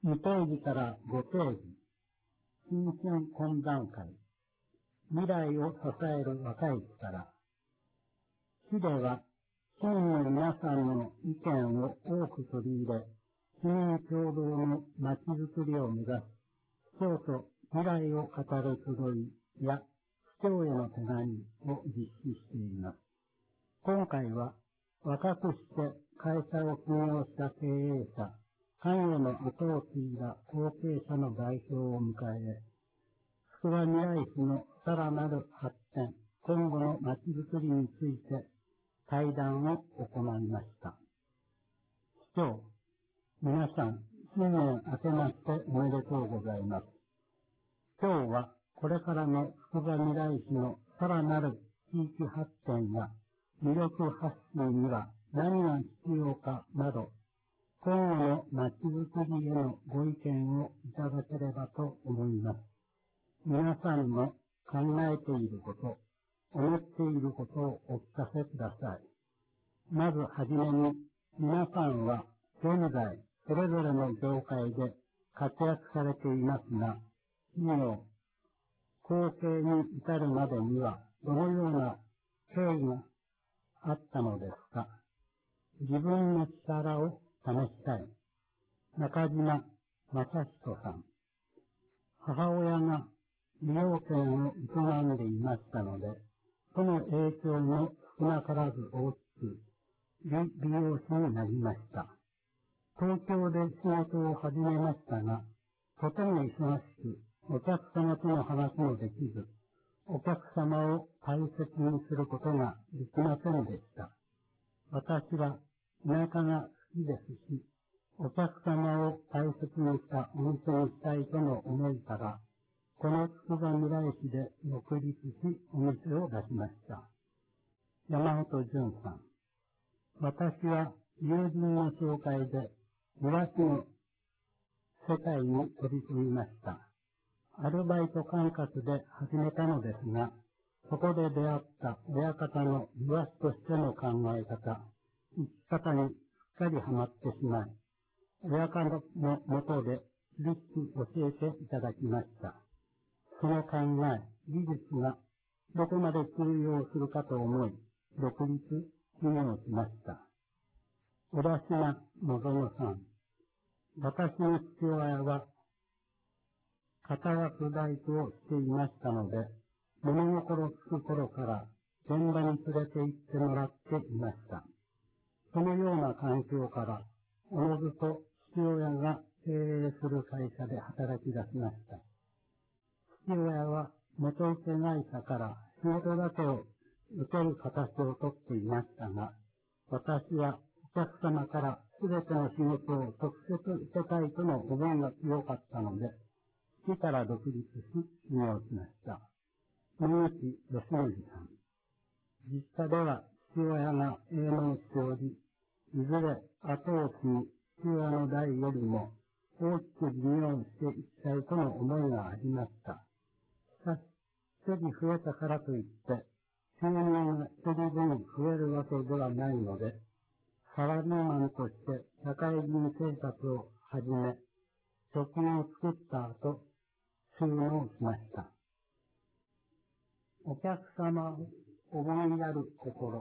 2ページから5ページ、新春懇談会、未来を支える若い力。市では、市民の皆さんの意見を多く取り入れ、市民共同の街づくりを目指す、市長と未来を語る集いや、市長への手紙を実施しています。今回は、若くして会社を起業した経営者、関与の後を継いだ後継者の代表を迎え、つくばみらい市のさらなる発展、今後の街づくりについて対談を行いました。市長、皆さん、新年明けましておめでとうございます。今日はこれからのつくばみらい市のさらなる地域発展や魅力発信には何が必要かなど、今後の街づくりへのご意見をいただければと思います。皆さんの考えていること、思っていることをお聞かせください。まずはじめに、皆さんは現在それぞれの業界で活躍されていますが、企業、後継に至るまでにはどのような経緯があったのですか。自分の力を試したい。中島正人さん。母親が美容店を営んでいましたので、その影響も少なからず大きく、美容師になりました。東京で仕事を始めましたが、とても忙しく、お客様との話もできず、お客様を大切にすることができませんでした。私は田舎が好きですし、お客様を大切にしたお店にしたいとの思いから、このつくばみらい市で独立し、お店を出しました。山本淳さん。私は友人の紹介で、庭師の世界に取り組みました。アルバイト感覚で始めたのですが、そこで出会った親方の庭師としての考え方、生き方にすっかりハマってしまい、親方のもとで厳しく教えていただきました。その考え、技術がどこまで通用するかと思い、独立起業しました。小田島望さん。私の父親は、片枠大工をしていましたので、物心つく頃から現場に連れて行ってもらっていました。そのような環境から、おのずと父親が経営する会社で働き出しました。父親は元請け会社から仕事だけを受ける形をとっていましたが、私はお客様からすべての仕事を直接受けたいとの思いが強かったので、父から独立し、起業しました。野口義則さん。実家では父親が営農しており、いずれ後を継ぎ、父親の代よりも大きく事業をしていきたいとの思いがありました。しかし、一人増えたからといって、収入が一人分増えるわけではないので、サラリーマンとして社会人生活を始め、貯金を作った後、収納しました。お客様を思いやる心。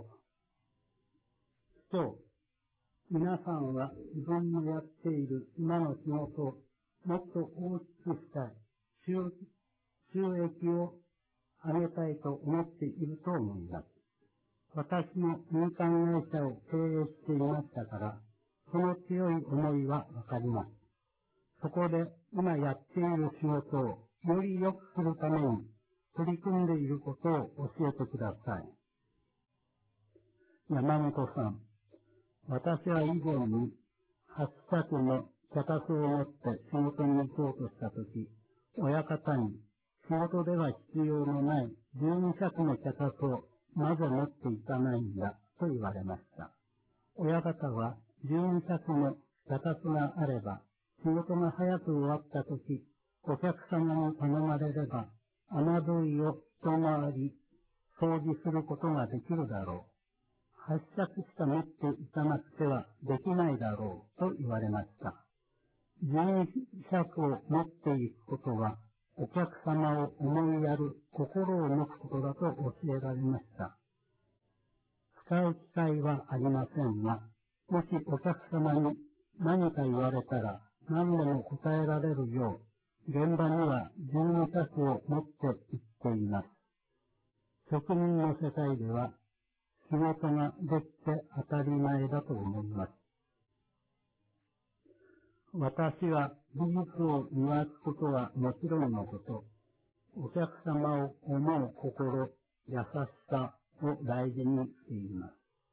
今日、皆さんは自分のやっている今の仕事をもっと大きくしたい、収益を上げたいと思っていると思います。私も民間会社を経営していましたから、その強い思いはわかります。そこで今やっている仕事をより良くするために取り組んでいることを教えてください。山本さん。私は以前に8着の脚立を持って仕事に行こうとしたとき、親方に仕事では必要のない12着の脚立をなぜ持っていかないんだと言われました。親方は12着の脚立があれば仕事が早く終わったとき、お客様に頼まれれば雨どいを一回り掃除することができるだろう。8着しか持っていかなくてはできないだろうと言われました。 人尺を持っていくことは、お客様を思いやる心を持つことだと教えられました。使う機会はありませんが、もしお客様に何か言われたら何でも答えられるよう、現場には人尺を持って行っています。職人の世界では仕事ができて当たり前だと思います。私は技術を磨くことはもちろんのこと、お客様を思う心、優しさを大事にしています。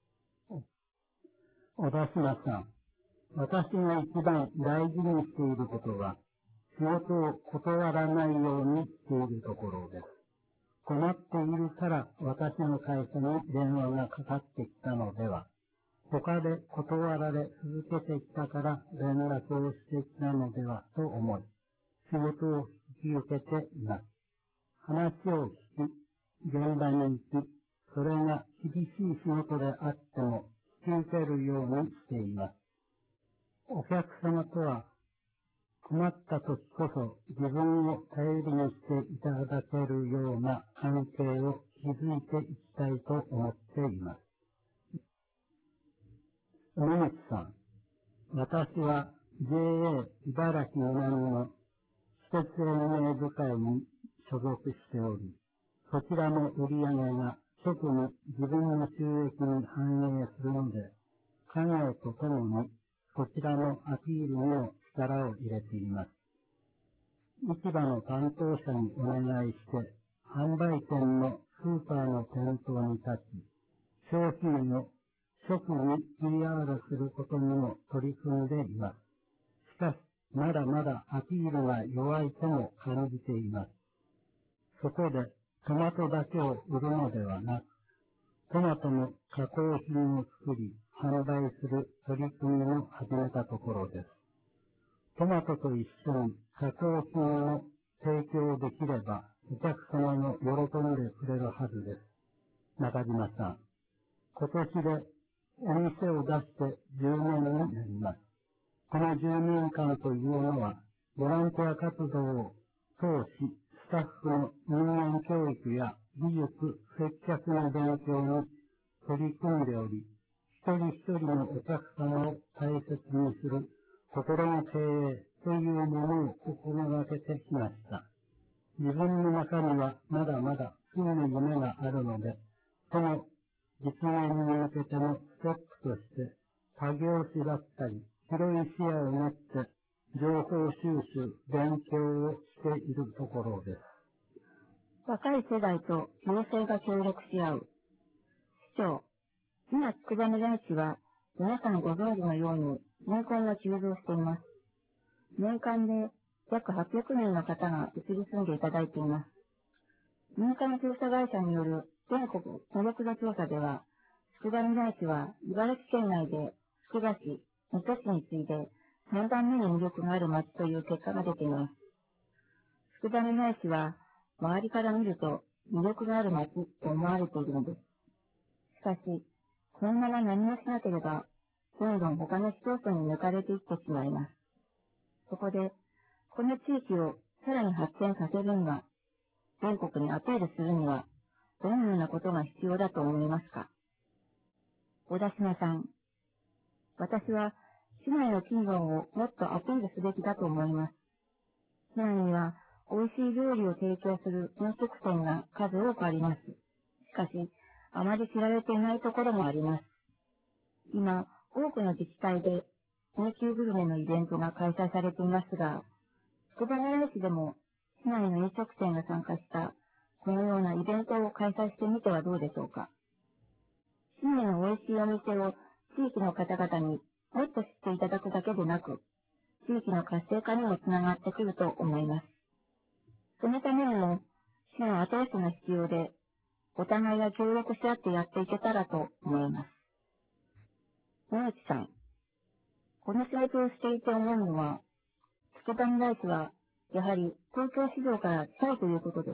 小田島さん、私が一番大事にしていることは、仕事を断らないようにしているところです。困っているから私の会社に電話がかかってきたのでは、他で断られ続けてきたから連絡をしてきたのではと思い、仕事を引き受けています。話を聞き、現場に行き、それが厳しい仕事であっても引き受けるようにしています。お客様とは困った時こそ自分を頼りにしていただけるような関係を築いていきたいと思っています。野口さん、私は JA 茨城南の施設運営部会に所属しており、そちらの売り上げが直に自分の収益に反映するので、家業とともにそちらのアピールにも力を入れています。市場の担当者にお願いして、販売店のスーパーの店頭に立ち、商品を直に PR することにも取り組んでいます。しかし、まだまだアピールが弱いとも感じています。そこで、トマトだけを売るのではなく、トマトの加工品を作り、販売する取り組みを始めたところです。トマトと一緒に加工品を提供できれば、お客様も喜んでくれるはずです。中島さん、今年でお店を出して10年になります。この10年間というのは、ボランティア活動を通し、スタッフの人間教育や技術、接客の勉強に取り組んでおり、一人一人のお客様を大切にする心の経営というものを心がけてきました。自分の中にはまだまだ次の夢があるので、その実現に向けてのステップとして、作業士だったり、広い視野を持って情報収集、勉強をしているところです。 若い世代と行政が協力し合う。市長、今、筑波の大地は、皆さんご存知のように、人口が急増しています。年間で約800名の方が移り住んでいただいています。民間調査会社による全国孤独度調査では、筑波の大地は茨城県内でつくば市、水戸市に次いで3番目に魅力がある町という結果が出ています。筑波の大地は周りから見ると魅力がある町と思われているのです。しかし、このまま何もしなければ、どんどん他の市町村に抜かれていってしまいます。そこで、この地域をさらに発展させるには、全国にアピールするには、どのようなことが必要だと思いますか。小田島さん、私は市内の企業をもっとアピールすべきだと思います。市内には美味しい料理を提供する飲食店が数多くあります。しかし、あまり知られていないところもあります。今、多くの自治体で A 級グルメのイベントが開催されていますが、筑波大市でも市内の飲食店が参加したこのようなイベントを開催してみてはどうでしょうか。市内の美味しいお店を地域の方々にもっと知っていただくだけでなく、地域の活性化にもつながってくると思います。そのためにも、市の後押しが必要で、お互いが協力し合ってやっていけたらと思います。野内さん、この仕事をしていて思うのは、筑波の大地は、やはり東京市場から近いということです。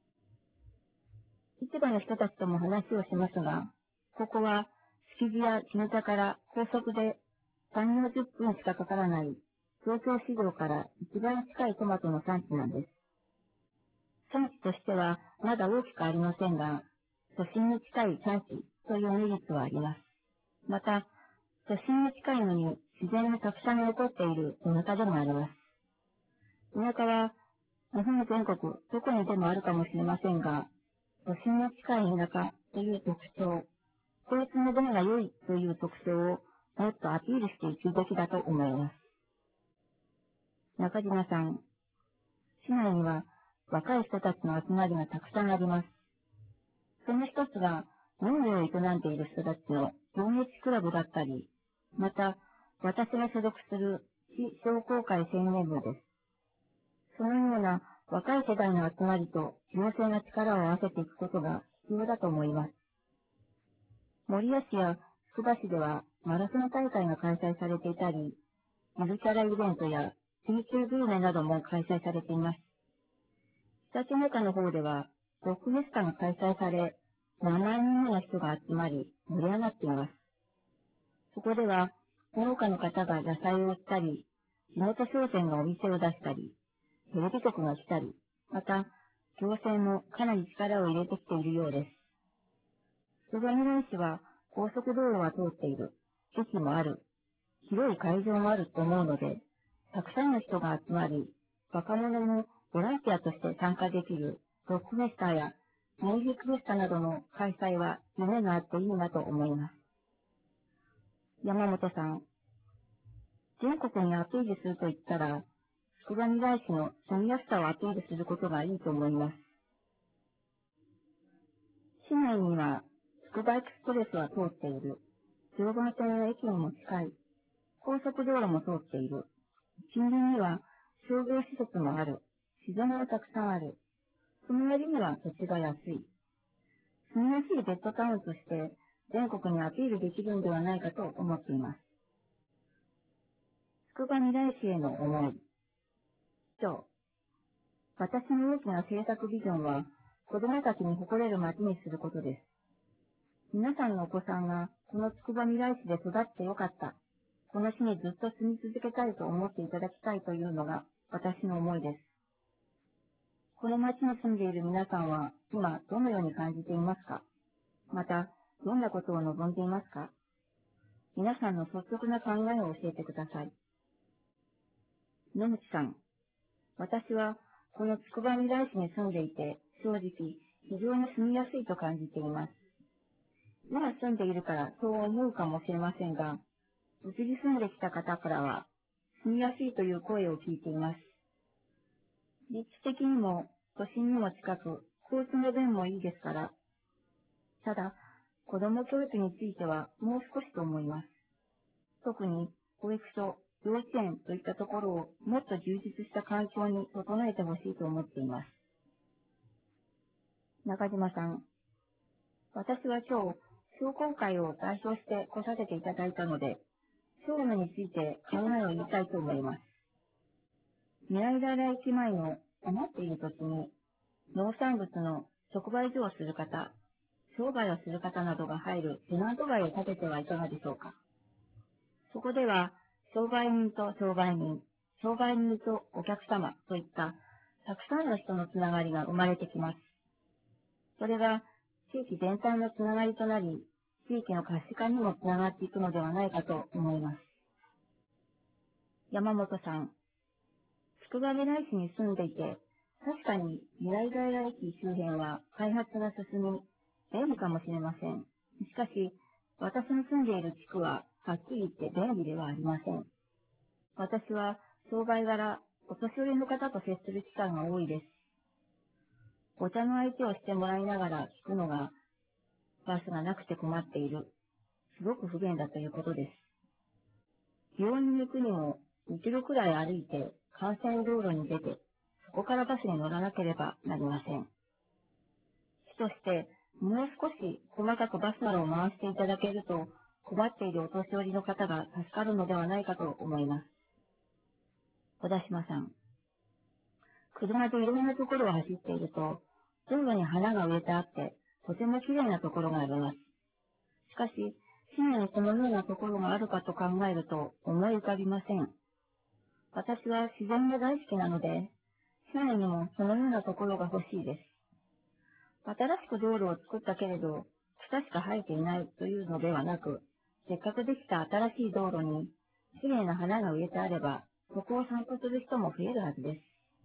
市場の人たちとも話をしますが、ここは築地や絹田から高速で3、40分しかかからない東京市場から一番近いトマトの産地なんです。産地としてはまだ大きくありませんが、都心に近い産地というメリットはあります。また、都心に近いのに自然がたくさん残っている田舎でもあります。田舎は日本全国どこにでもあるかもしれませんが、都心に近い田舎という特徴、交通の便が良いという特徴をもっとアピールしていくべきだと思います。中島さん、市内には若い人たちの集まりがたくさんあります。その一つが農業を営んでいる人たちの情熱クラブだったり、また私が所属する市商工会青年部です。そのような若い世代の集まりと行政が力を合わせていくことが必要だと思います。守谷市やつくば市ではマラソン大会が開催されていたり、ゆるキャライベントや C 級グルメなども開催されています。常陸中の方ではロックフェスタが開催され、何万人もの人が集まり盛り上がっています。そこでは農家の方が野菜を売ったり、地元商店がお店を出したり、テレビ局が来たり、また行政もかなり力を入れてきているようです。つくばみらい市は高速道路は通っている、駅もある、広い会場もあると思うので、たくさんの人が集まり、若者もボランティアとして参加できるロックフェスタやミュージックフェスタなどの開催は夢があっていいなと思います。山本さん、全国にアピールすると言ったら、つくばみらい市の住みやすさをアピールすることがいいと思います。市内にはつくばエクスプレスは通っている、常磐線の駅にも近い、高速道路も通っている、近隣には商業施設もある、自然がたくさんある、その割には土地が安い。住みやすいベッドタウンとして全国にアピールできるのではないかと思っています。つくばみらい市への思い。市長、私の大きな政策ビジョンは、子供たちに誇れる街にすることです。皆さんのお子さんがこのつくばみらい市で育ってよかった。この市にずっと住み続けたいと思っていただきたいというのが私の思いです。この町に住んでいる皆さんは今どのように感じていますか？また、どんなことを望んでいますか？皆さんの率直な考えを教えてください。野口さん、私はこのつくばみらい市に住んでいて、正直非常に住みやすいと感じています。今住んでいるからそう思うかもしれませんが、うちに住んできた方からは、住みやすいという声を聞いています。立地的にも都心にも近く、交通の便もいいですから。ただ、子ども教育についてはもう少しと思います。特に保育所、幼稚園といったところをもっと充実した環境に整えてほしいと思っています。中島さん、私は今日、商工会を代表して来させていただいたので、商務について考えを言いたいと思います。未来平駅前の余っている土地に、農産物の直売所をする方、商売をする方などが入るテナント街を建ててはいかがでしょうか。そこでは、商売人と商売人、商売人とお客様といったたくさんの人のつながりが生まれてきます。それが地域全体のつながりとなり、地域の可視化にもつながっていくのではないかと思います。山本さん、つくばみらい市に住んでいて、確かに未来平駅周辺は開発が進み、便利かもしれません。しかし、私の住んでいる地区は、はっきり言って便利ではありません。私は、商売柄、お年寄りの方と接する機会が多いです。お茶の相手をしてもらいながら聞くのが、バスがなくて困っている。すごく不便だということです。病院に行くにも、2キロくらい歩いて、幹線道路に出て、そこからバスに乗らなければなりません。市として、もう少し細かくバスなどを回していただけると、困っているお年寄りの方が助かるのではないかと思います。小田島さん。車でいろんなところを走っていると、道路に花が植えてあって、とても綺麗なところがあります。しかし、市内にそのようなところがあるかと考えると思い浮かびません。 私は自然が大好きなので、社内にもそのようなところが欲しいです。新しく道路を作ったけれど、草しか生えていないというのではなく、せっかくできた新しい道路に、綺麗な花が植えてあれば、そこを散歩する人も増えるはずです。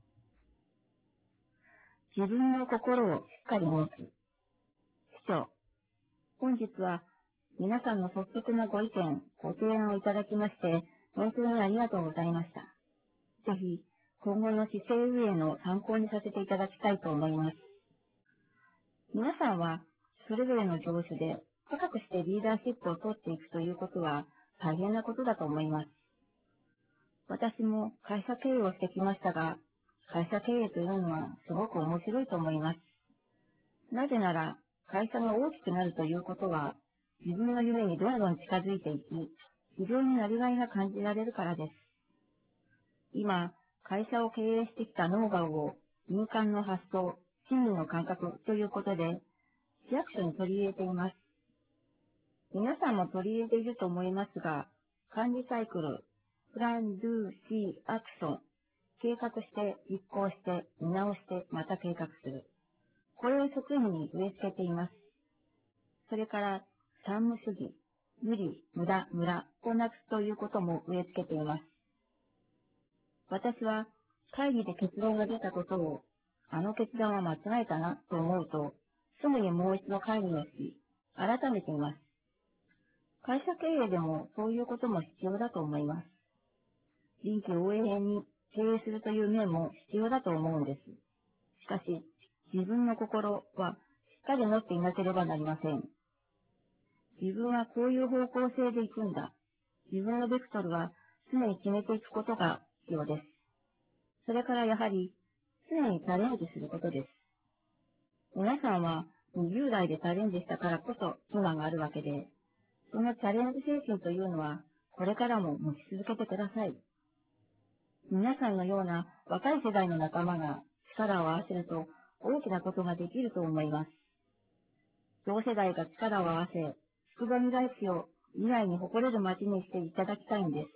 自分の心をしっかり持つ。師匠、本日は皆さんの率直なご意見、ご提案をいただきまして、本当にありがとうございました。ぜひ、今後の市政運営の参考にさせていただきたいと思います。皆さんは、それぞれの業種で高くしてリーダーシップを取っていくということは大変なことだと思います。私も会社経営をしてきましたが、会社経営というのはすごく面白いと思います。なぜなら、会社が大きくなるということは、自分の夢にどんどん近づいていき、非常にやりがいが感じられるからです。今、会社を経営してきたノウハウを民間の発想、市民の感覚ということで、市役所に取り入れています。皆さんも取り入れていると思いますが、管理サイクル、プラン、ドゥ、シー、アクション、計画して、実行して、見直して、また計画する。これを職員に植え付けています。それから、三無主義、無理、無駄、無駄をなくすということも植え付けています。私は、会議で結論が出たことを、あの決断は間違えたなと思うと、すぐにもう一度会議をし、改めています。会社経営でもそういうことも必要だと思います。臨機応変に経営するという面も必要だと思うんです。しかし、自分の心はしっかり持っていなければなりません。自分はこういう方向性で行くんだ。自分のベクトルは常に決めていくことが必要です。それからやはり、常にチャレンジすることです。皆さんは20代でチャレンジしたからこそ今があるわけで、そのチャレンジ精神というのは、これからも持ち続けてください。皆さんのような若い世代の仲間が力を合わせると大きなことができると思います。同世代が力を合わせ、つくばみらい市を未来に誇れる街にしていただきたいんです。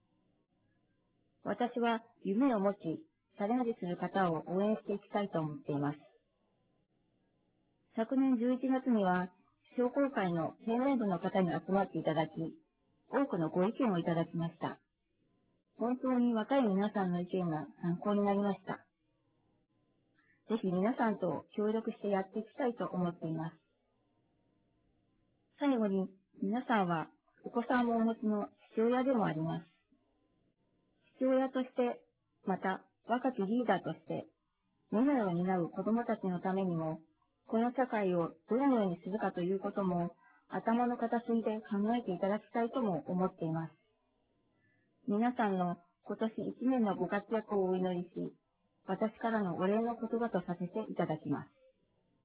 私は夢を持ち、チャレンジする方を応援していきたいと思っています。昨年11月には、商工会の青年部の方に集まっていただき、多くのご意見をいただきました。本当に若い皆さんの意見が参考になりました。ぜひ皆さんと協力してやっていきたいと思っています。最後に、皆さんはお子さんをお持ちの父親でもあります。父親として、また若きリーダーとして、未来を担う子供たちのためにも、この社会をどのようにするかということも、頭の片隅で考えていただきたいとも思っています。皆さんの今年1年のご活躍をお祈りし、私からのお礼の言葉とさせていただきます。